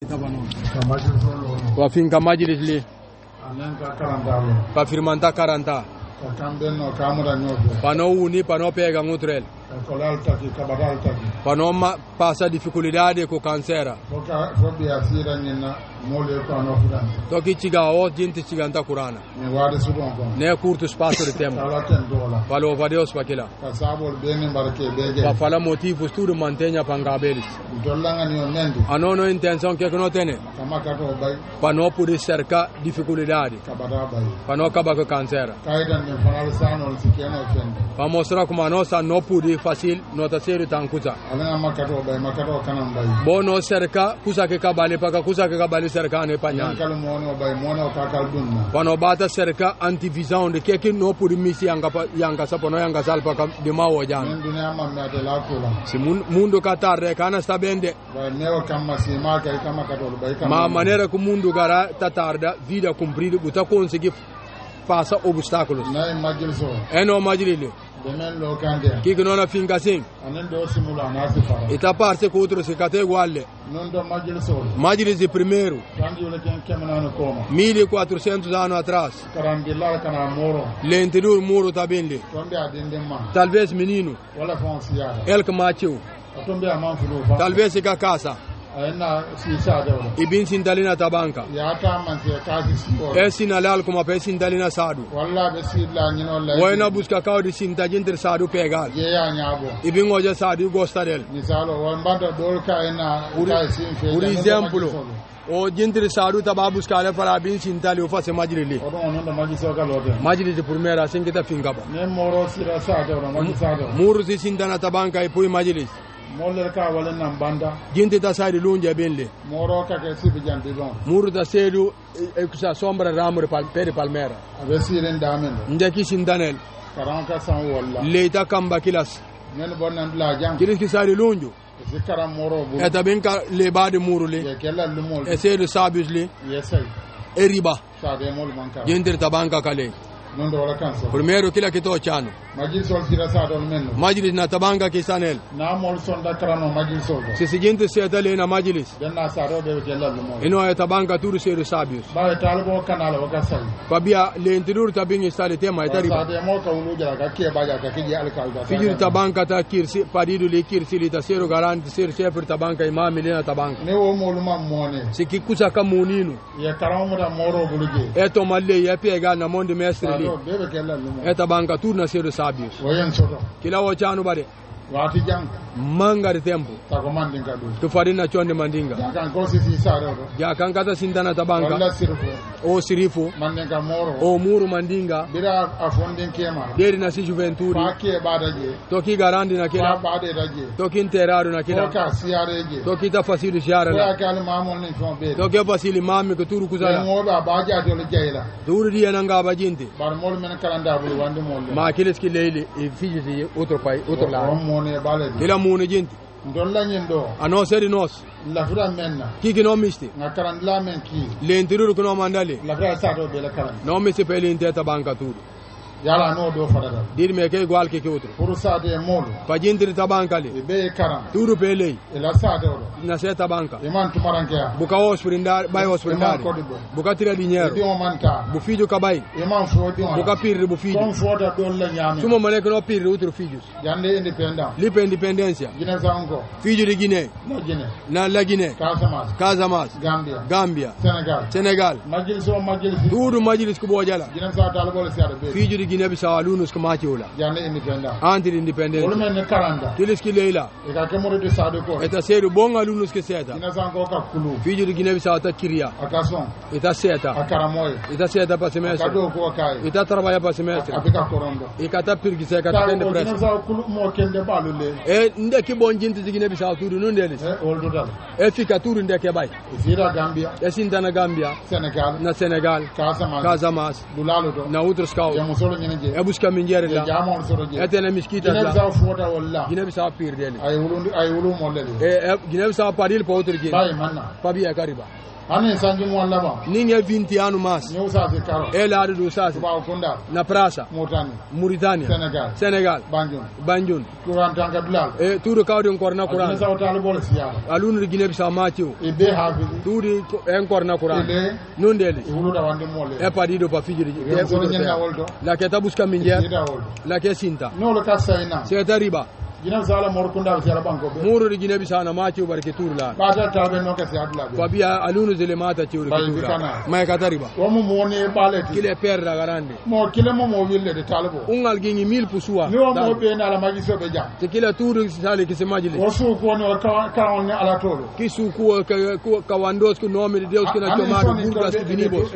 wa finka majlis li pa firmanta 40 pano uni pano pega ngutrel pano passa dificuldade com cancera toki ciga o jinti ciganta Qur'ana ne curto espaço de tempo falo vadeos pakila pa fala motivo tudo mantenha pangabelis anono intenção que não tem pa não poder cercar dificuldade pa não acabar com cancera pa mostrar como a nossa não poder fácil nota sério tankuza bom não cercar kusa que cabale para kusa que cabale cercar ne panyan quando bata cerca antivisão de que não pode misi yanga sapono yanga salpa de mau jan se mundo catar kana sta bende ma maneira que o mundo gara tatarda vida cumprida buta conseguir passa obstáculos no majlili que não na finca assim eta parte que outro se cate iguale majlis de primeiro 1400 anos atrás l'interior muro tá bem ali talvez menino ele que macho talvez se casa e bem sintalina tabanca é sinalal como a sintalina sadu ou na busca causa de sintalina entre sadu pegar e bem hoje sadu gosta dele por exemplo o gente sadu taba buscar para bem sintali o fazer majlili majlili de primeira assim que tá finca muro se sintana tabanca e põe majlis moller ka wala nan banda gente da sari lunja benle moro ka ke sibi jandi bon muru da sedu e kusa sombra ramur per palmera ave siren damen ndeki sindanel karanka san walla leita kamba kilas men bonan la jam kilis ki sari lunju e karam moro bu e tabenka le bade murule e kella lumol e sedu sabusli yesay e riba sa de mol manka gente tabanka kale non do wala kanso primeiro kila kito chano majlis sol sira sa don menno majlis na tabanga ke sanel na mol son da krano majlis sol se seguinte se atale na majlis denna sa do be jella mo ino e tabanga turu se sabios ba talbo kanala o kasal fabia le interior tabingi stale tema e tari sa de mo ka ulu jara ka ke baja ka ke al kalda figir tabanga ta kirsi padidu le kirsi li ta sero garanti ser chef tabanga imam le na tabanga ne o mo luma mone se ki kusa kamuninu ya karamo da moro buluje e to malle ya pega na monde mestre eta banka turna sedo sabios kila wachanu bare wati jang mangari tempo tako mandinga do to farina chonde mandinga kan ko sisi sare do ya kan kata sindana tabanka wala sirfo o sirifo mandinga moro o muru mandinga bira afondin kema deri na si juventuri pake badaje to ki garandi na kila bade daje to ki interaro na kila ka siareje to ki ta fasili shara la ka al mamon ni fombe to ke fasili mami ko turu kuzala mo ba baja do le jeyla turu di nanga bajinte bar mol men kalanda bulu wande mol ma kileski leili e fiji outro pai outro la kila mune jinti ndolla nyendo ano seri nos la fura menna kiki no misti na karandla men ki le interior ko no mandale la fura sa do be la karan no mi se pele inte ta banka tudo yala no do fadada dir me ke gwal ke outro pour sa de molo pa jinti ta banka le be karan tudo pele e la sa do na se ta banka e man tumaranke ya buka hospitali bay hospitali buka tira dinero di o manta bu fijo kabay e man fo di buka pirri bu fijo kon fo da don la nyami sumo mane ko no pirri outro fijo jande independent lipe independencia Guinea zango fijo di Guinea no Guinea na la Guinea Casamance Gambia Senegal majlis tudo majlis ko bojala Guinea sa dal bol siada be fijo di Guinea Bissau alunus ko mati wala jande independent anti independent wala men karanda kileski leila e ka kemore de sado ko eta seru bonga alunus ke seta Guinea zango ka kulu fijo di Guinea Bissau ta kiria akason eta seta akaramoy eta seta pa semestre kado ko kai eta trabalha pa semestre apika korondo e kata pirgi se kata kende press Guinea zango kulu mo kende balule e ndeki bon jinti di Guinea Bissau tudu non delis oldo dal e fika turu ndeke bay fira Gambia e sintana Gambia Senegal Casamance dulalo do na outro scout e busca minjere la e tele miskita la Guinea Bissau pir deli ay wulu molle e Guinea Bissau paril pa outro Guinea bay manna pa biya kariba Ani sanji mo laba. Ninge 20 anu mas. Ni usasi karo. Ela du usasi. Ba kunda. Na prasa. Mauritania. Senegal. Banjul. Quran tanga bilal. Turu kawde korna Quran. Ni sawta bol siya. Alunu Guinea Bissau matiu. E be hafi. Turi en korna Quran. Nondeli. Wulu da wande mole. E padido pa fijiri. La ke tabuska minjer. La ke sinta. No lo kasaina. Se tariba. Guinea Bissau morkunda siya banko. Muru di Guinea Bissau na matiu barke turla. Ba ta tabe no ke siya dula. Kwa bia alunu zile mata tiuri turla. Mai katariba. Wo mo mone baleti. Kile perda garande. Mo kile mo wille de talbo. Ungal gingi 1000 pusua. Ni wo mo be na la magiso be jam. Te kile turu sale kise majili. Wo su ko no ka on ala tolo. Kisu ko ka wandos ko nomi de deus ko na tomado burgas binibos.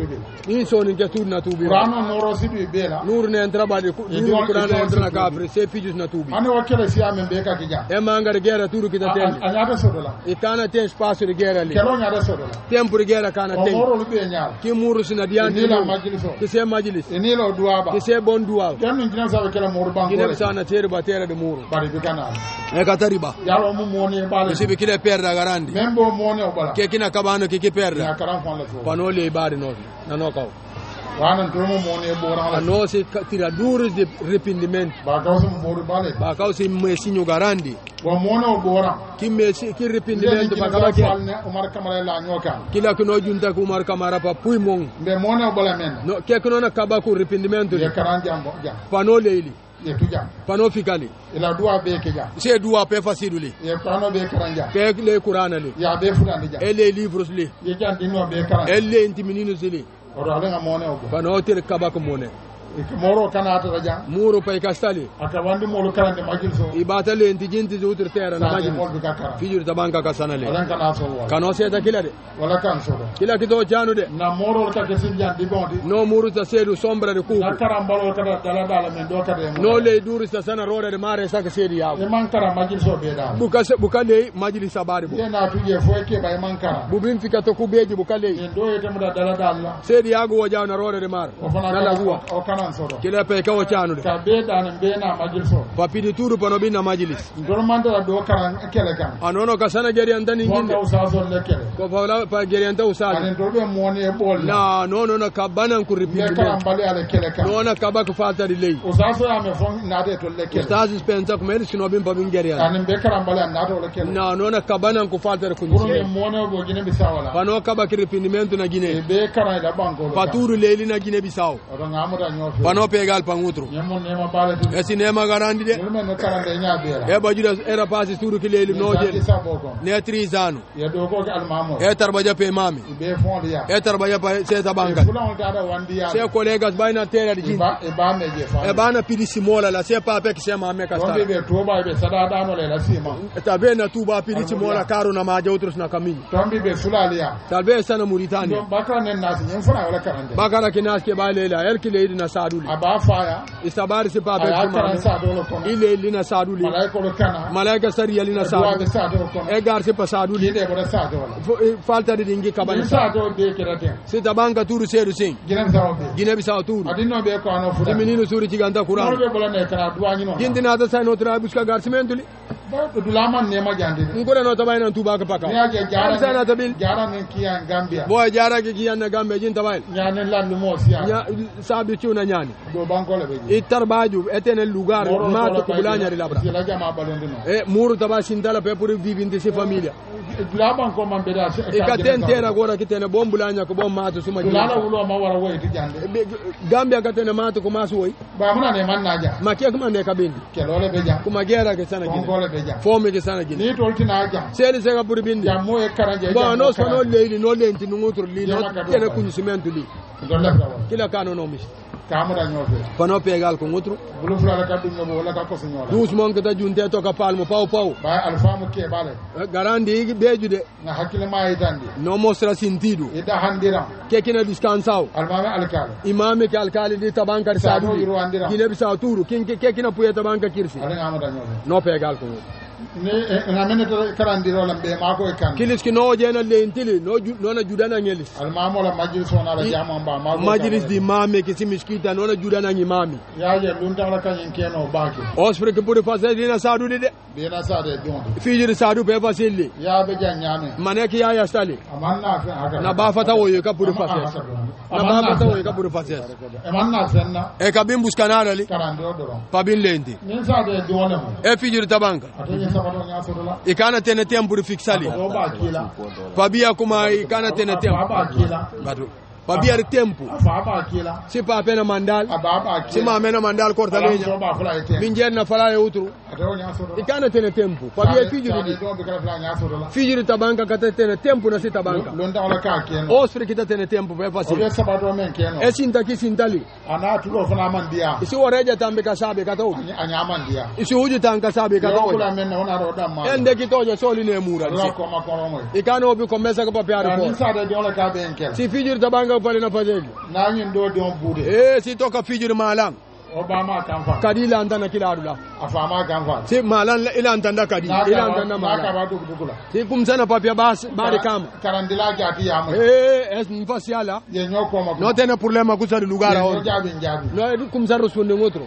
Ni so ni ke tur na tubi. Rano noro sibi bela. Nur ne entra ba de nur kurana entra na kafre se fijus na tubi. Ani wo kele si amen be ka kija. E manga de guerra turu kita ten. Anyata sodola. E kana ten spazio de guerra li. Kero nyada sodola. Tempo de guerra kana ten. Moro lu be nyala. Ki muru sina diandi. Ni la majliso. Ki se majlis. E ni lo duaba. Ki se bon duaba. Kanu ngina sa kala muru bango. Ngina sana tere ba tere de muru. Bari be kana. E katariba. Yalo mu moni bale. Sibi kile perda garandi. Membo moni obala. Ke kina kabano ke perda. Ya karam fon la so. Panole ibari no. Na kaw. Wanan turmo moni bora la. No se tira duros de arrependimento. Ba causa mu boru bale. Ba causa mesinho garandi. Wa mono bora. Ki mesi ki arrependimento ba kaba ke. Umar Kamara la nyoka. Kila kuno junta ku Umar Kamara pa pui mon. Be mono bala men. No ke kuno na kaba ku arrependimento. Ya karanja ambo ja. Panole ili. Ye tuja. Pano fikali. Ila dua be ke ja. Se dua pe fasiduli. Ye pano be karanja. Ke le Qur'ana li. Ya be fulani ja. Elle livros li. Ye jan dino be karanja. Elle intiminino li. Oro alenga mone ogo. Pano tere kaba ko mone. Moro kanata raja. Muro pay kastali. Akawandi moro kanande majilso. Ibatale enti jinti zutur tera na majil. Fijur tabanka kasanale. Alan kana so wa. Kano seta kila de. Wala kan so. Kila kito janu de. Na moro ka kesin jan di bondi. No muru ta sedu sombra de ku. Na karambalo kada dala dala men do kada. No le duru sa sana roda de mare sa ka sedi yawo. E mankara majilso be da. Bukale majili sabari bo. Na tuje fo ke bay mankara. Bubin fikato ku beji bukale. En do yete muda dala dala. Sedi yago wajaw na roda de mare. Nala huwa. O kana kila pe ka wachanu de ka be dan be na majliso papidi turu pano bina majlis ndormanda la do karan kele kan anono ka sana geri andani nginde ko usazo le kele ko fawla pa geri anta usazo anen do be moni e bol na no ka banan ku ripindi karam bale ale kele kan no na ka ba ku falta di lei usazo ya me fon na de to le kele usazo spenza ko mer sino bin babin geri anen be karam bale na do le kele no ka banan ku falta ku ni moni bo gine bisawala pano ka ba ki ripindimento na gine be karan da banko paturu leili na gine bisaw ro ngamuda nyofe pano pegal pangutru esi nema garandi de e bajuda era pasi turu kileli noje ne 3 anu e tarbaja pe mami e tarbaja pa se tabanga se colegas baina tera di e bana pidisi mola la se pa pe ke se mame ka sta eta bena tu ba pidisi mola karo na maja utros na kamini tombi be sulalia talbe sana Mauritania bakara kinas ke balela el kileli na saduli ba faya isabari se pa be ile lina saduli malaika sariya lina saduli e gar se pa saduli falta de dingi kabani sado de kerate se tabanga turu seru sin Guinea Bissau turu adino be ko ano fuda menino suri giganta Quran be bolane kara duani no gindina da sai no tra buska garcimentuli dulaman ne ma jande ngora no tabay nan tuba ka paka ya jara sana tabil jara men kiyan Gambia boy jara ke kiyan na Gambia jin tabay nyane landu mo siya sabi ciuna nyani do banko le be itarbaju etene lugar ma to bulanya ri labra la jama balondino e muru taba sindala pe pour vivre se famiglia la banko man be da e ka tentera gora kitene bom bulanya ko bom ma to suma jina la wulo ma wara woy ti jande Gambia ka tene ma to ko ma so woy ba muna ne man naja ma ke ko man ne ka bindi ke lole be ja kuma gera ke sana gina fomi ke sana gina ni toltina ja seli se ka pour bindi ya mo e karanje ba no so no leili no lenti no ngutro li no tene kunyi cement li kila kano no mis kamera nyofe pano pegal ko ngutru bulu fula ka dum no wala ka ko senyora dus mon ka junte to ka palmo paw ba alfamu ke bale garandi bejude na hakile mai dandi no mostra sentido ida handira ke kina descansao almame alkali imame ke alkali di tabanka sadu Guinea Bissau turu ke kina puya tabanka kirsi ale ngamada nyofe no pegal ko na menete karandiro lambe mako e kan kilis ki no jena le intili no na judana ngelis al mamola majlis ona la jama ba mako majlis di mame ki simiskita no na judana ngi mami ya je lunta la kan keno baki osfre ke pour fazer dina sadu de dina sadu don fijir sadu be fasili ya be janyame maneki ya stali amanna na ba fata woyo ka pour fazer na ba fata woyo ka pour fazer amanna senna e ka bim buskanara li karandiro do pa bin lendi nin sadu de wona e fijir tabanka ikana tena tempo fixali pabia kuma ikana tena tempo bado pabia tempo si pa pena mandal si ma mena mandal korta lenya minjen na fala ya utru ikana tena tempo pabia fijiri tabanka kata tena tempo na si tabanka osfri kita tena tempo be facile e sinta ki sintali ana tulo fana mandia isi oreja tambe kasabe kato anyamandia isi uji tanka sabe kato ende kitoje soli ne mura ikana obi komesa ko papia ko si fijiri tabanka pale na fajeli na nyindo don bude si toka fijiri malam Obama kanfa kadila andana kila adula afama kanfa si malan ila antanda kadi ila antanda malan si kumsana papia bas bari kama karandila jati yama es mfasiala ye nyoko ma no tena problema kusari lugara on no kumsaro sunde ngotro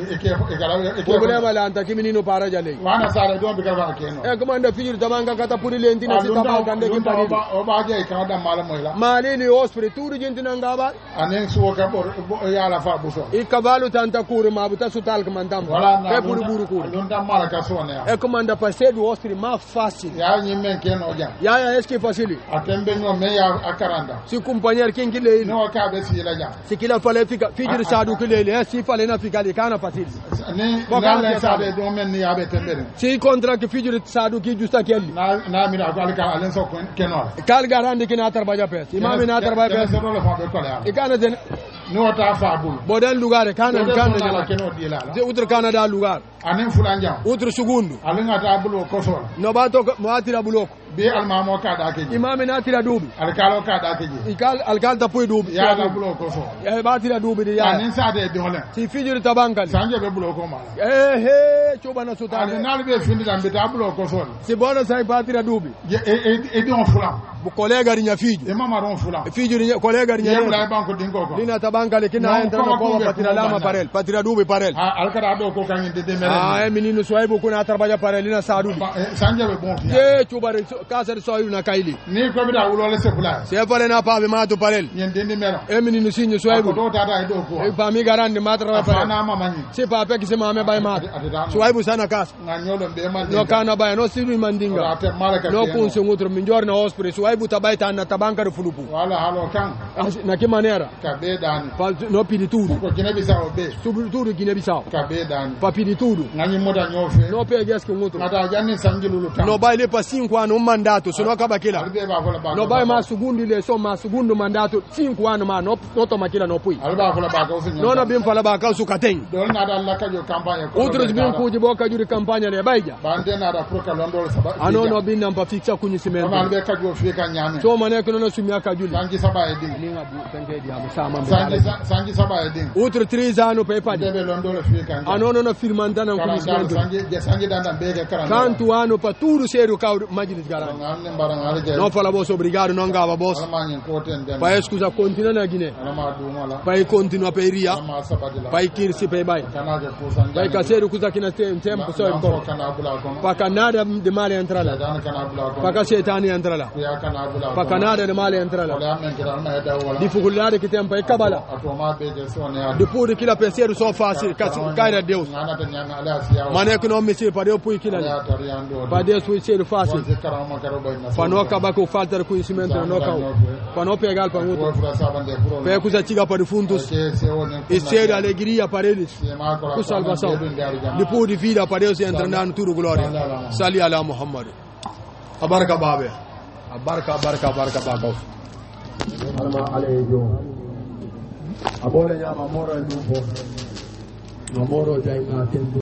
problema la anta kiminino para jale wana sare don bikara keno komanda fijir tabanga kata puri lentina si tabanga ndeke pari obaje ikada mala moila mali ni hospital turu jentina ngaba anen suoka ya la fa buso ikabalu tanta kuri mabuta sutal kamandam e puri buru kuri ndam mala kasone ya komanda pasedu hospital ma facile ya nyimen keno ya eski facile atembe no me ya akaranda si compagner kinkile no ka be si la ja si kila fale fika fijir sadu kile si fale na fika kana ne ngale sade do men ni abe tembere ci contrat ke fijuri sadu ki justa kelli na mi na ko alka alen so keno kal garande ki na tarbaja pes imam na tarbaja pes do le fa be ko la ikana den no ta fa bul bodan lugare kana kana keno di la de utur kana da lugar anen fulanja utur sugundu alen ata bulo ko so no ba to mo atira bulo be almamo ka da ke imam na atira dubi alkalo ka da ke alkal ta puy dubi ya da bulo ko so ya ba atira dubi de ya anen sade do le ci fijuri tabanka sanje be bulo ko ma chuba na sutale abenal be findi dambe ta bulo ko so si bona sai patira dubi e di on fulam bu collega rinya fiji e mama ron fulam fiji collega rinya e banko dingo ko lina tabanka le kina entra ko patira lama parel patira dubi parel alkara do ko kan de mere e menino soibo kuna tarbaja parel lina sadu sanje be bon ye chuba kasar soibu na kaili ni ko bi da wulo le sepula se pare na pa be ma to parel yen de mere e menino sinyo soibu do tata do ko e pa mi garande matra parel na mama ni se pa pe ki se mama bay ma soibu sana kas nganyolo be man no kana bay no sidu mandinga no kun se ngutro minjor na hospital soibu tabaita na tabanka de fulupu wala halo kan na ki manera ka be dan no pidi tudu ko kine bisao be subu tudu kine bisao ka be dan pa pidi tudu ngani moda nyofe no pe geske ngutro ata janni sanjilulu tan no bay le pa 5 ano mandato sono ka bakila no bay ma sugundi le so ma sugundu mandato 5 ano ma no to makila no pui alba ko la ba ka no na bim fala ba ka su katen don na da la ka jo campagne ko utro bin ku jibo ka juri campagne le bayja bande na da proka londo saba anono bin nan pa fixa kunyi simento man be ka jo fi ka nyame so mane ko no sumi aka juli sanji saba e ding ni ngabu tanke di am sama sanji saba e ding utro 3 ano pe pa de londo le fi ka anono no firmanda nan kunyi simento sanji dan be ke karanga kantu ano pa turu seru ka majlis garanga no fala boss obrigado non gava boss pa scusa continua na Guinea pa continua per ria pa kirsi pe bay pa caseiro kuza kina tempo so ko pa Canada de male entrala pa casetani entrala pa Canada de male entrala dificuldade que tem pa kabala depois que la penseiro so fácil caira Deus mané que não mexer para eu pui kila pa Deus foi ser fácil pa no acaba com falta de conhecimento no cau pa no pegar pa outro pa kuza chiga para fundos e ser alegria para eles com salvação depois de vida para Deus entrando tudo glória sali ala Muhammad abaraka babe abaraka baka alma alayhi abole ya mamoro ndupo mamoro jaina